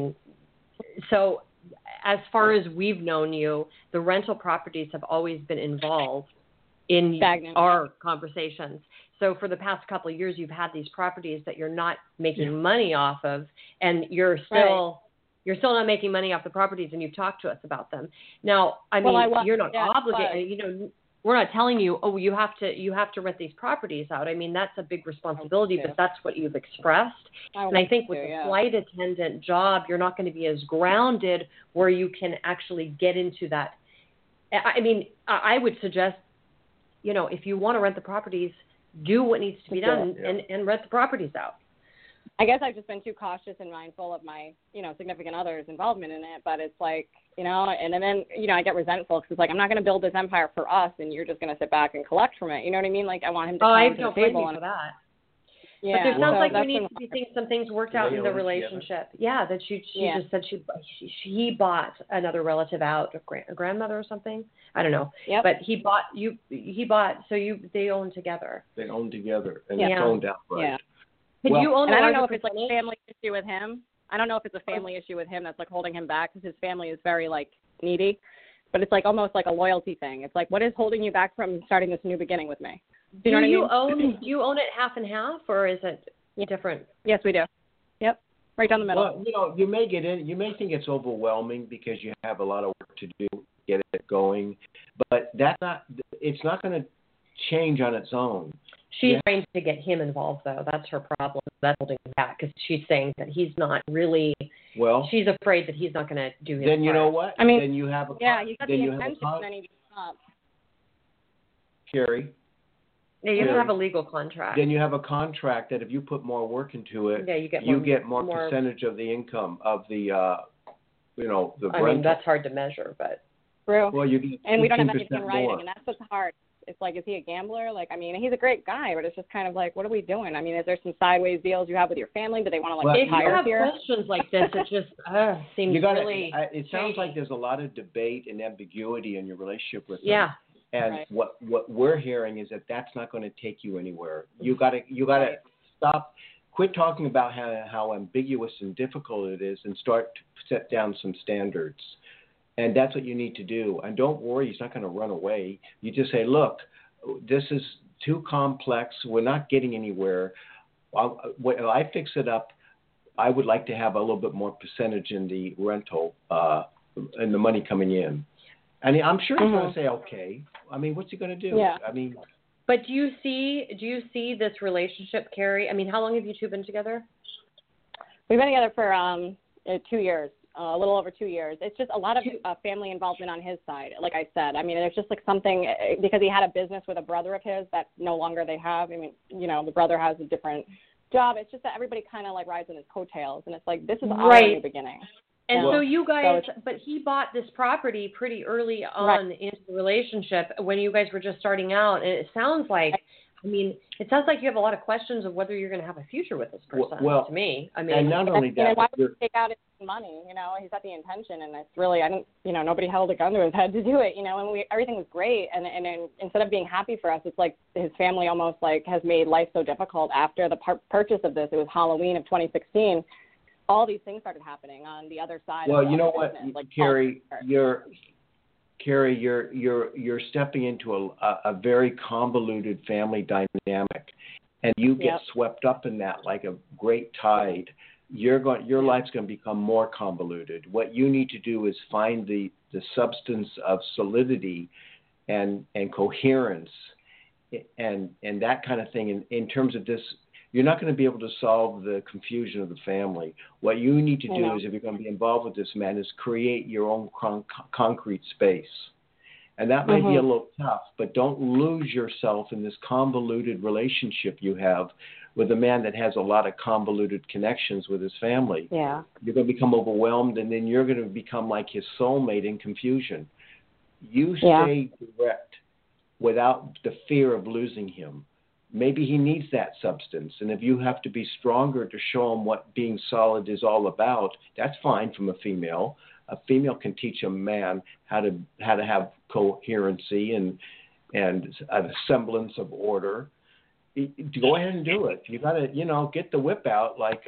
So as far as we've known you, the rental properties have always been involved in our conversations. So for the past couple of years, you've had these properties that you're not making money off of, and you're still not making money off the properties, and you've talked to us about them. Now, you're not obligated. We're not telling you, you have to rent these properties out. That's a big responsibility, but that's what you've expressed. And I think with the flight attendant job, you're not going to be as grounded where you can actually get into that. I would suggest, if you want to rent the properties, do what needs to be done and rent the properties out. I guess I've just been too cautious and mindful of my, significant other's involvement in it. But it's like, and then, I get resentful because it's like, I'm not going to build this empire for us and you're just going to sit back and collect from it. You know what I mean? Like, I want him to come to the table. For that. Yeah. But there sounds like we need to be some things worked out in the relationship. Yeah, that she just said he bought another relative out, a grandmother or something. I don't know. Yep. But he bought, so they own together. They own together and it's owned outright. Yeah. You own and I don't know if it's like a family issue with him. I don't know if it's a family issue with him that's like holding him back because his family is very like needy. But it's like almost like a loyalty thing. It's like, what is holding you back from starting this new beginning with me? Do you own it half and half, or is it different? Yes, we do. Yep, right down the middle. Well, you may get in. You may think it's overwhelming because you have a lot of work to do to get it going, but it's not going to change on its own. She's trying to get him involved, though. That's her problem. That's holding him back because she's saying that he's not really. Well, she's afraid that he's not going to do his Then part. You know what? Then you have a you got the intention, and then he just stops. Carrie. Yeah, you have to Carrie. have a legal contract. Then you have a contract that if you put more work into it, Yeah, you get more percentage of the income of the, the rental. I mean, that's hard to measure, but. True. Well, you get and we don't have anything in writing, more. and that's what's hard. It's like, is he a gambler? Like, I mean, he's a great guy, but it's just kind of like, what are we doing? I mean, is there some sideways deals you have with your family? Do they want to, if retire you have here? questions like this, it just seems really it sounds like there's a lot of debate and ambiguity in your relationship with them. Yeah. And right. what we're hearing is that that's not going to take you anywhere. You got to stop, quit talking about how ambiguous and difficult it is, and start to set down some standards. And that's what you need to do. And don't worry, he's not going to run away. You just say, look, this is too complex. We're not getting anywhere. When I fix it up, I would like to have a little bit more percentage in the rental and the money coming in. And I'm sure he's going to say, okay. I mean, what's he going to do? Yeah. I mean. But do you see this relationship, Carrie? I mean, how long have you two been together? We've been together for 2 years. A little over 2 years. It's just a lot of family involvement on his side, like I said. I mean, there's just like something, because he had a business with a brother of his that no longer they have. I mean, the brother has a different job. It's just that everybody kind of like rides on his coattails, and it's like, this is our new beginning. And so you guys, but he bought this property pretty early on into the relationship when you guys were just starting out, and it sounds like, you have a lot of questions of whether you're going to have a future with this person. Well, to me, I mean, and not only that, and why would he take out his money? He's got the intention, and it's really, nobody held a gun to his head to do it. And everything was great, and instead of being happy for us, it's like his family almost like has made life so difficult after the purchase of this. It was Halloween of 2016. All these things started happening on the other side. Well, of the you know what, business, like Carrie, you're stepping into a very convoluted family dynamic, and you get swept up in that like a great tide. Your life's going to become more convoluted. What you need to do is find the substance of solidity and coherence and that kind of thing. In terms of this, you're not going to be able to solve the confusion of the family. What you need to do is, if you're going to be involved with this man, is create your own concrete space. And that might be a little tough, but don't lose yourself in this convoluted relationship you have with a man that has a lot of convoluted connections with his family. Yeah. You're going to become overwhelmed, and then you're going to become like his soulmate in confusion. You stay direct without the fear of losing him. Maybe he needs that substance, and if you have to be stronger to show him what being solid is all about, that's fine from a female. A female can teach a man how to have coherency and a semblance of order. Go ahead and do it. You got to, get the whip out like,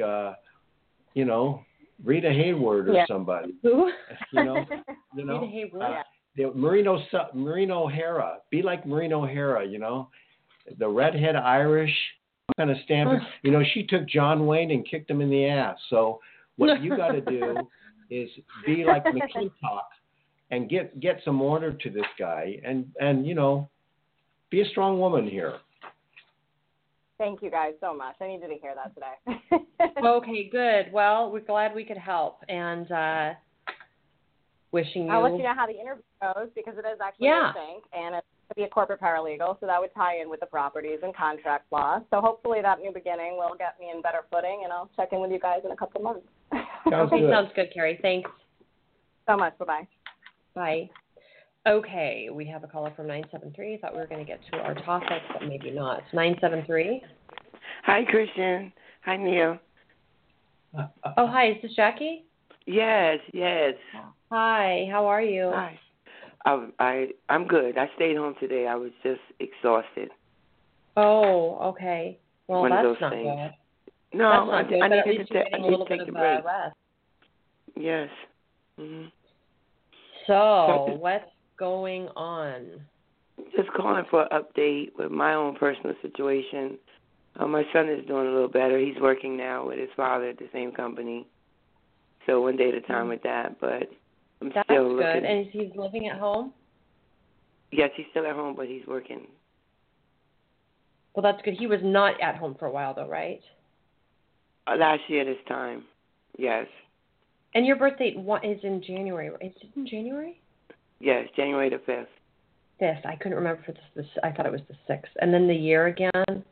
Rita Hayworth or somebody. Who? Rita Hayworth. Maureen O'Hara. Be like Maureen O'Hara. The redhead Irish kind of stamp. She took John Wayne and kicked him in the ass. So what you got to do is be like McClintock and get some order to this guy and be a strong woman here. Thank you guys so much. I needed to hear that today. Okay, good. Well, we're glad we could help, and wishing you. I'll let you know how the interview goes, because it is actually a bank, and it's to be a corporate paralegal, so that would tie in with the properties and contract law. So hopefully that new beginning will get me in better footing, and I'll check in with you guys in a couple of months. Sounds good, Carrie. Thanks so much. Bye-bye. Bye. Okay, we have a caller from 973. Thought we were going to get to our topic, but maybe not. 973. Hi, Christian. Hi, Neil. Oh, hi. Is this Jackie? Yes. Hi. How are you? Hi. I'm good. I stayed home today. I was just exhausted. Oh, okay. Well, One that's of those not things. good. No, that's not good, I but at needed least to you're getting a little bit of break. rest. Yes. Mm-hmm. So, what's going on? Just calling for an update with my own personal situation. My son is doing a little better. He's working now with his father at the same company. So one day at a time with that, but That's still looking. good. And he's living at home? Yes, he's still at home, but he's working. Well, that's good. He was not at home for a while, though, right? Last year this time, yes. And your birthday is in January. Is it in January? Yes, January the 5th. 5th. I couldn't remember if it's I thought it was the 6th. And then the year again?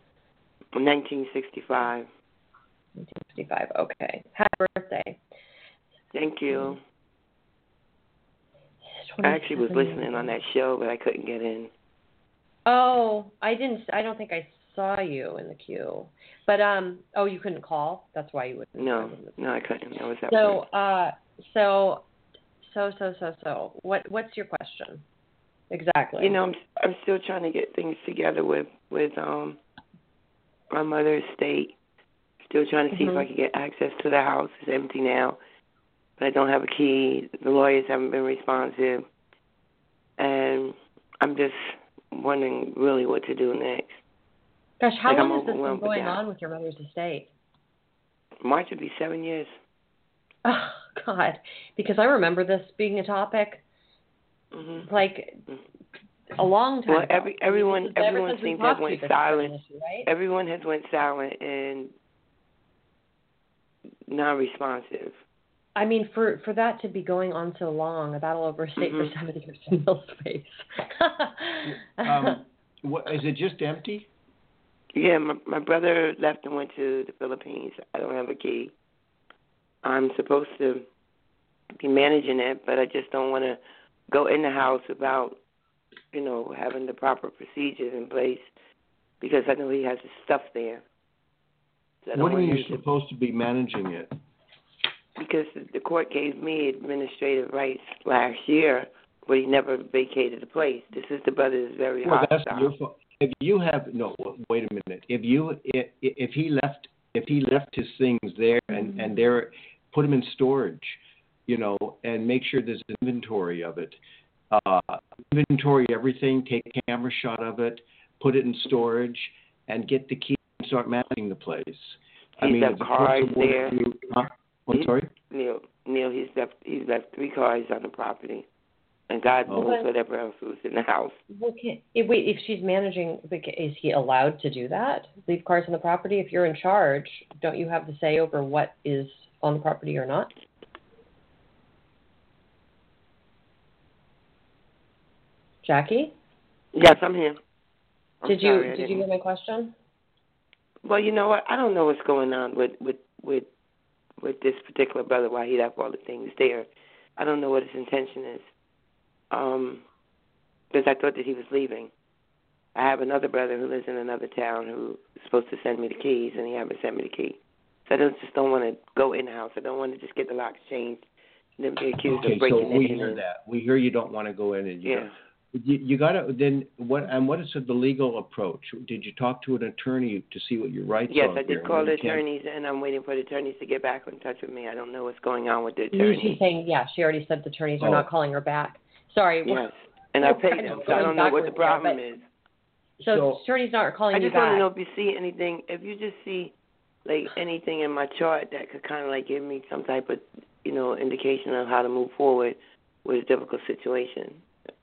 1965. 1965. Okay. Happy birthday. Thank you. I actually was listening on that show, but I couldn't get in. Oh, I don't think I saw you in the queue. But you couldn't call? That's why you wouldn't. No, I couldn't. That was that. So what's your question? Exactly. You know, I'm still trying to get things together with my mother's estate. Still trying to see if I can get access to the house. It's empty now, but I don't have a key. The lawyers haven't been responsive, and I'm just wondering really what to do next. Gosh, how long has this been going on with your mother's estate? March would be 7 years. Oh, God. Because I remember this being a topic like a long time ago. Everyone seems to have went silent. Issue, right? Everyone has went silent and non-responsive. I mean, for that to be going on so long, a battle over estate for 7 years in no space. What, is it just empty? Yeah, my brother left and went to the Philippines. I don't have a key. I'm supposed to be managing it, but I just don't want to go in the house without, having the proper procedures in place because I know he has his stuff there. So what do you mean you're supposed to be managing it? Because the court gave me administrative rights last year, but he never vacated the place. This is the brother that's very hostile. That's your fault. If you have wait a minute. If he left his things there and there, put them in storage, and make sure there's inventory of it. Inventory everything. Take a camera shot of it. Put it in storage and get the key and start managing the place. He's left cars there. I'm sorry? Neil, he's left 3 cars on the property. And God knows whatever else was in the house. Well, if she's managing, is he allowed to do that? Leave cars on the property? If you're in charge, don't you have the say over what is on the property or not? Jackie? Yes, I'm here. Did you get my question? Well, you know what? I don't know what's going on with this particular brother, why he left all the things there. I don't know what his intention is. Because I thought that he was leaving. I have another brother who lives in another town who is supposed to send me the keys, and he hasn't sent me the key. So I just don't want to go in the house. I don't want to just get the locks changed and then be accused of breaking in. Okay, so we hear that. We hear you don't want to go in, and you got to then what? And what is the legal approach? Did you talk to an attorney to see what your rights are? Yes, I did call the attorneys, and I'm waiting for the attorneys to get back in touch with me. I don't know what's going on with the attorneys. She's saying, she already said the attorneys are not calling her back. Sorry. Yes, and I paid them, so I don't know what the problem is. So attorney's not calling you back. I just want to know if you see anything, if you just see, like, anything in my chart that could kind of, like, give me some type of, indication of how to move forward with a difficult situation.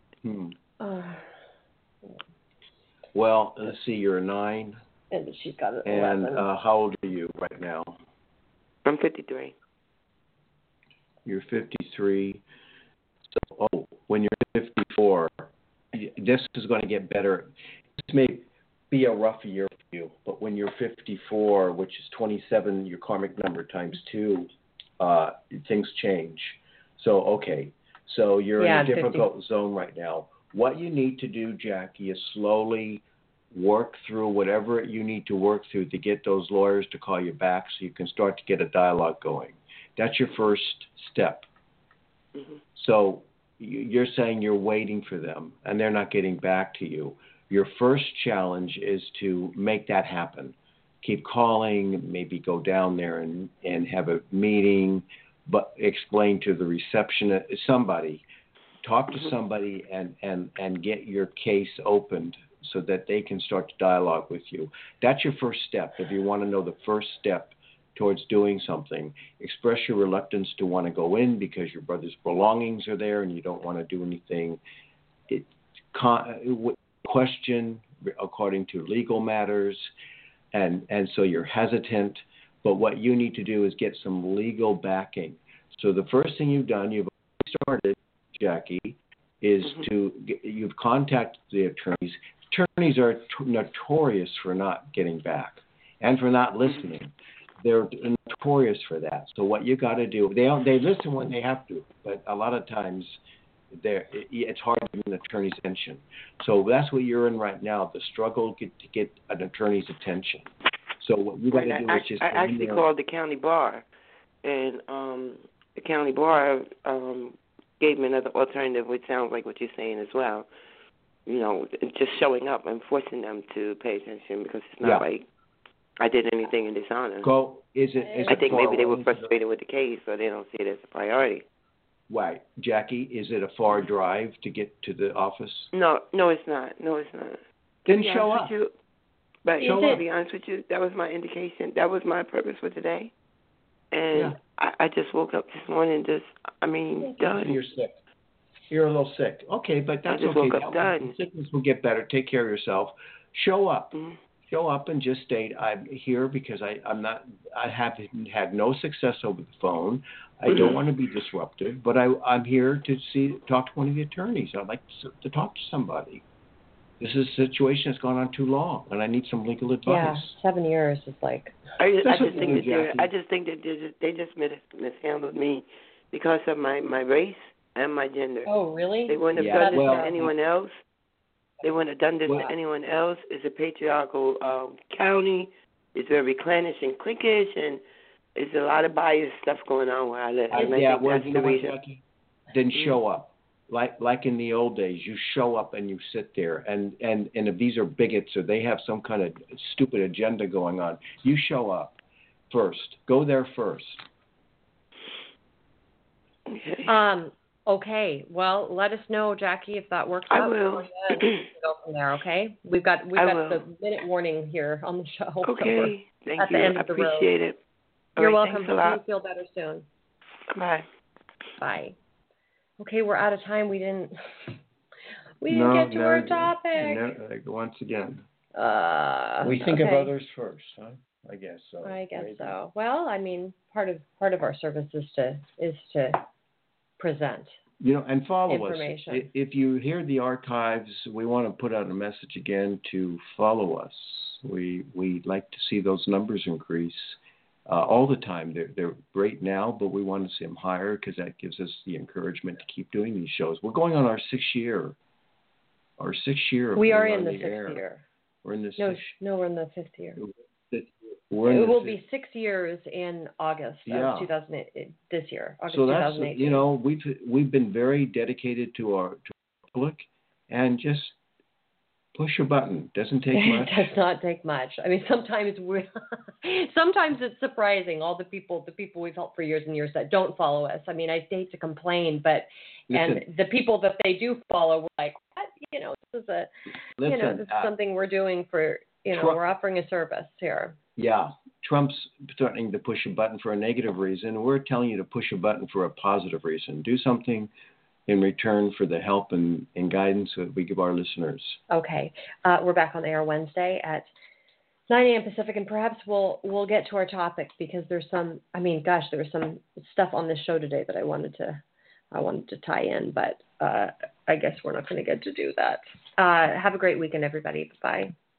Well, let's see, you're a 9. And she's got an 11. And how old are you right now? I'm 53. You're 53. So, when you're 54, this is going to get better. This may be a rough year for you, but when you're 54, which is 27, your karmic number times 2, things change. So you're in a difficult zone right now. What you need to do, Jackie, is slowly work through whatever you need to work through to get those lawyers to call you back so you can start to get a dialogue going. That's your first step. Mm-hmm. So you're saying you're waiting for them and they're not getting back to you. Your first challenge is to make that happen. Keep calling, maybe go down there and have a meeting, but explain to the receptionist, somebody, talk to somebody and get your case opened so that they can start to dialogue with you. That's your first step. If you want to know the first step towards doing something, express your reluctance to want to go in because your brother's belongings are there and you don't want to do anything. Question according to legal matters, and so you're hesitant. But what you need to do is get some legal backing. So the first thing you've done, you've already started, Jackie, is you've contacted the attorneys. Attorneys are notorious for not getting back and for not listening. They're notorious for that. So what you got to do, they listen when they have to, but a lot of times it's hard to get an attorney's attention. So that's what you're in right now, the struggle to get an attorney's attention. So what you got to do is just... I actually called the county bar, and the county bar gave me another alternative, which sounds like what you're saying as well. Just showing up and forcing them to pay attention, because it's not like I did anything in dishonor. I think maybe they were frustrated with the case, so they don't see it as a priority. Right. Jackie, is it a far drive to get to the office? No, it's not. Then show up. But to be honest with you, that was my indication. That was my purpose for today. And I just woke up this morning done. You're sick. You're a little sick. Okay, but that's okay. I just woke up done. Sickness will get better. Take care of yourself. Show up. Mm-hmm. Show up and just state, I'm here because I haven't had no success over the phone. I don't want to be disruptive, but I'm here to talk to one of the attorneys. I'd like to talk to somebody. This is a situation that's gone on too long, and I need some legal advice. Yeah, 7 years is like... I just think that they just mishandled me because of my race and my gender. Oh, really? They wouldn't have done this to anyone else. They wouldn't have done this to anyone else. It's a patriarchal county. It's very clannish and cliquish, and there's a lot of biased stuff going on where I live. Jackie? Then show up. Like in the old days, you show up and you sit there. And if these are bigots or they have some kind of stupid agenda going on, you show up first. Go there first. Okay. Well, let us know, Jackie, if that works out. I will. Go from there, okay? We've got the minute warning here on the show. Okay. So thank you. I appreciate it. You're welcome. Hope you feel better soon. Bye. Bye. Okay, we're out of time. We didn't get to our topic. Once again. We think of others first, huh? I guess so. I guess so. Well, part of our service is to present. And follow information. us. If you hear the archives, we want to put out a message again to follow us. We'd like to see those numbers increase all the time. They're great now, but we want to see them higher because that gives us the encouragement to keep doing these shows. We're going on our sixth year. We are in the 6th year. We're in the we're in the 5th year. It will be 6 years in August of 2008, this year, August so 2018. We've been very dedicated to our public, and just push a button. Doesn't take much. It does not take much. Sometimes it's surprising, all the people we've helped for years and years that don't follow us. I hate to complain, but and the people that they do follow, we're like, what? This is something we're doing for. We're offering a service here. Yeah. Trump's threatening to push a button for a negative reason. We're telling you to push a button for a positive reason. Do something in return for the help and guidance that we give our listeners. Okay. We're back on the air Wednesday at 9 a.m. Pacific, and perhaps we'll get to our topic because there's some, there was some stuff on this show today that I wanted to tie in, but I guess we're not going to get to do that. Have a great weekend, everybody. Bye.